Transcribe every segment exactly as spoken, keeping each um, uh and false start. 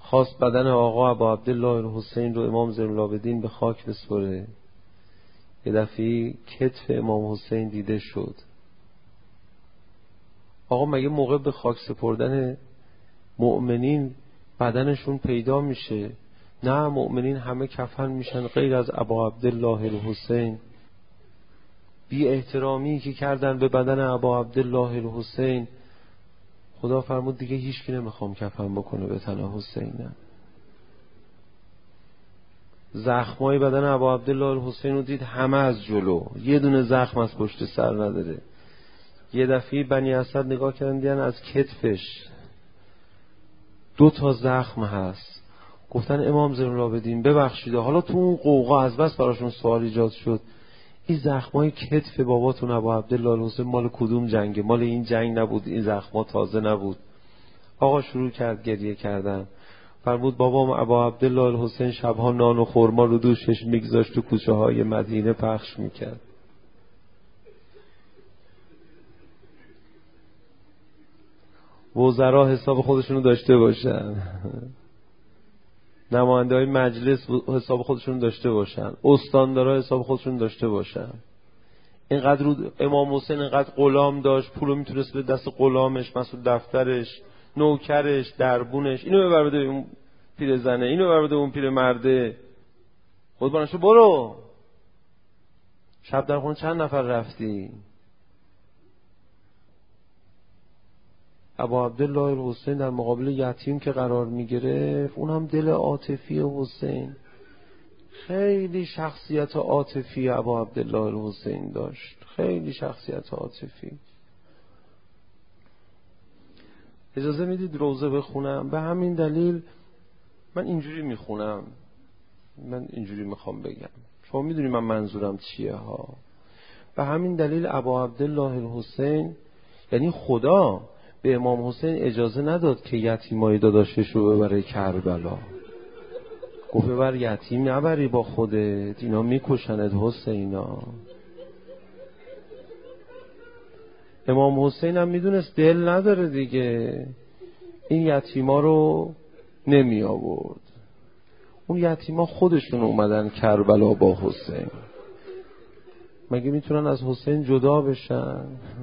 خواست بدن آقا ابا عبدالله الحسین رو امام زین العابدین به خاک بسپره. یه دفعه کتف امام حسین دیده شد. آقا مگه موقع به خاک سپردن مؤمنین بدنشون پیدا میشه؟ نه، مؤمنین همه کفن میشن غیر از ابا عبدالله الحسین. بی احترامی که کردن به بدن ابا عبدالله الحسین، خدا فرمود دیگه هیچ کی نمیخوام کفن بکنه به تن حسین. نه، زخمای بدن ابا عبدالله الحسین رو دید همه از جلو، یه دونه زخم از پشت سر نداره. یه دفعه بنی اسد نگاه کردن دیدن از کتفش دو تا زخم هست. گفتن امام زین العابدین ببخشید. حالا تو اون قوقا از بس براشون سوال ایجاد شد، این زخمای کتف باباتون ابا عبدالله الحسین مال کدوم جنگه؟ مال این جنگ نبود، این زخما تازه نبود. آقا شروع کرد گریه کردن. فرمود بابام ابا عبدالله الحسین شبها نان و خرما رو دوشش میگذاشت تو کوچه های مدینه پخش میکرد. وزرا حساب خودشونو داشته باشن، نماینده های مجلس حساب خودشونو داشته باشن، استاندارا حساب خودشونو داشته باشن. اینقدر رو امام حسین اینقدر غلام داشت، پولو میتونست به دست غلامش، مسئول دفترش، نوکرش، دربونش، اینو ببر بده اون پیر زنه، اینو ببر بده اون پیر مرده. خود بانشو برو. شب در خونه چند نفر رفتی؟ ابا عبدالله الحسین در مقابل یتیم که قرار میگرفت، اون هم دل عاطفی حسین، خیلی شخصیت عاطفی ابا عبدالله الحسین داشت، خیلی شخصیت عاطفی. اجازه میدید روزه بخونم؟ به همین دلیل من اینجوری میخونم، من اینجوری میخوام بگم، شما میدونی من منظورم چیه ها. به همین دلیل ابا عبدالله الحسین، یعنی خدا به امام حسین اجازه نداد که یتیمای داداشش رو ببره کربلا. گفت ببر یتیم نبری با خودت، اینا میکشند حسینا. امام حسین هم میدونست دل نداره دیگه، این یتیما رو نمی آورد. اون یتیما خودشون اومدن کربلا با حسین. مگه میتونن از حسین جدا بشن؟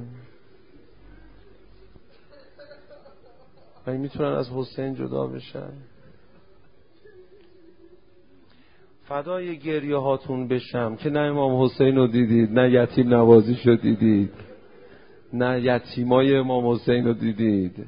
مگه میتونن از حسین جدا بشن؟ فدای گریه هاتون بشم که نه امام حسین رو دیدید، نه یتیم نوازیش رو دیدید، نه یتیمای امام حسین رو دیدید.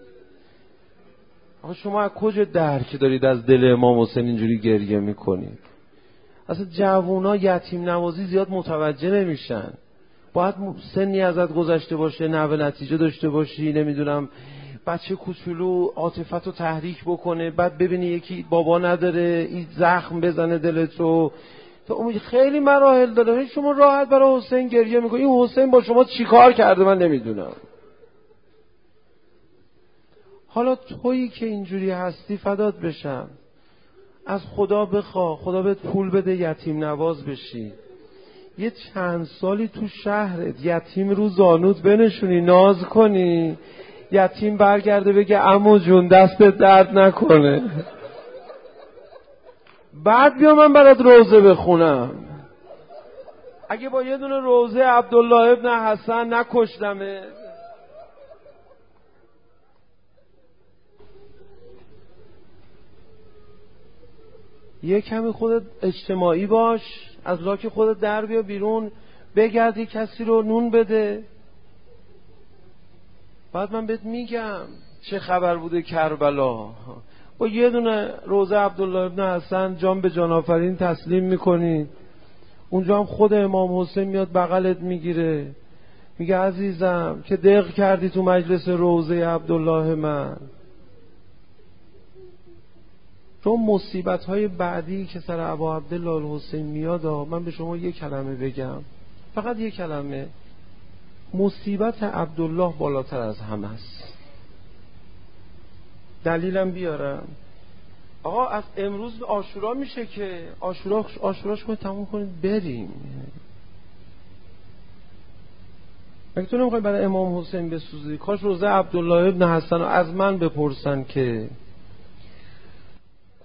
آخه شما از کجا درک دارید از دل امام حسین اینجوری گریه میکنید؟ اصلا جوونا یتیم نوازی زیاد متوجه نمیشن. باید سنی ازت گذشته باشه، نحوه نتیجه داشته باشی، نمیدونم بچه کوچولو عاطفت رو تحریک بکنه، بعد ببینی یکی بابا نداره این زخم بزنه دلتو. تو خیلی مراحل داره. شما راحت برای حسین گریه میکنی. این حسین با شما چی کار کرده من نمیدونم. حالا تویی که اینجوری هستی فدات بشم، از خدا بخوا، خدا بهت پول بده یتیم نواز بشی، یه چند سالی تو شهرت یتیم رو زانوت بنشونی، ناز کنی، یتیم برگرده بگه عمو جون دستت درد نکنه، بعد بیا من برات روزه بخونم. اگه با یه دونه روزه عبدالله ابن حسن نکشتمه. یه کمی خودت اجتماعی باش، از لاک خودت در بیا بیرون، بگردی کسی رو نون بده، بعد من بهت میگم چه خبر بوده کربلا. با یه دونه روزه عبدالله ابن حسن جان به جان آفرین تسلیم میکنی. اونجا هم خود امام حسین میاد بغلت میگیره، میگه عزیزم که دق کردی تو مجلس روزه عبدالله من. چون مصیبت های بعدی که سر ابا عبدالله الحسین میاد، من به شما یک کلمه بگم، فقط یک کلمه. مصیبت عبدالله بالاتر از همه است. دلیلم بیارم. آقا از امروز عاشورا میشه که عاشورا عاشوراش کنید تموم کنید بریم. اگه تو نمیخوای برای امام حسین بسوزی، کاش روزه عبدالله ابن حسن از من بپرسن که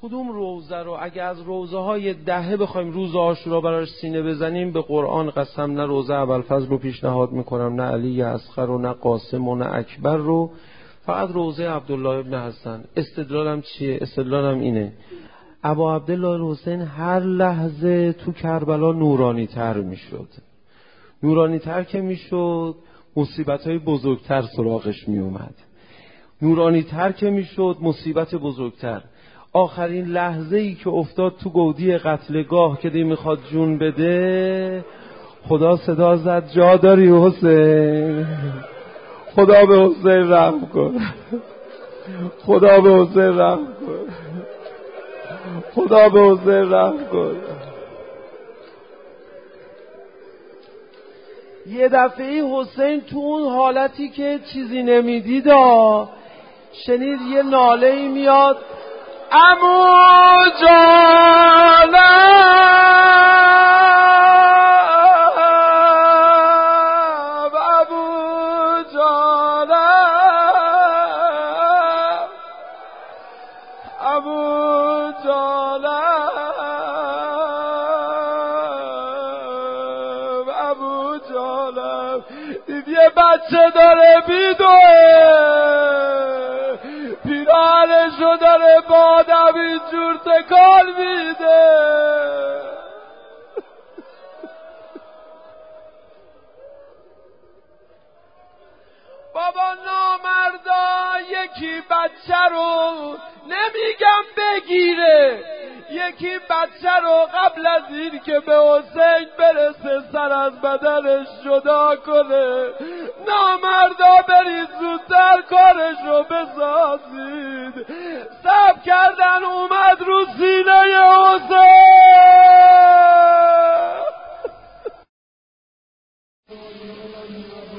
کدوم روزه رو اگه از روزه های دهه بخوایم روز عاشورا براش سینه بزنیم، به قرآن قسم نه روزه ابوالفضل رو پیشنهاد میکنم، نه علی اصغر و نه قاسم و نه اکبر رو، فقط روزه عبدالله ابن حسن. استدلالم چیه؟ استدلالم اینه ابا عبدالله الحسین هر لحظه تو کربلا نورانی تر میشد. نورانی تر که میشد مصیبت های بزرگتر سراغش میومد. نورانی تر که میشد مصیبت بزرگتر. آخرین لحظه ای که افتاد تو گودی قتلگاه که دی میخواد جون بده، خدا صدا زد جا داری حسین، خدا به حسین رحم کن، خدا به حسین رحم کن، خدا به حسین رحم کن. یه دفعه حسین تو اون حالتی که چیزی نمیدید شنید یه ناله ای میاد، عمو جانم، عمو جانم، عمو جانم، عمو جانم. دید یه بچه داره بیدوه، پیراهنشو داره با آدم اینجور تکان میده. بابا نامردا یکی بچه رو نمیگم بگیره، یکی بچه رو قبل از این که به حسین برسه سر از بدنش جدا کنه. نامردا برید زودتر کارش رو بسازید. صبر کردن اومد رو سینه حسین.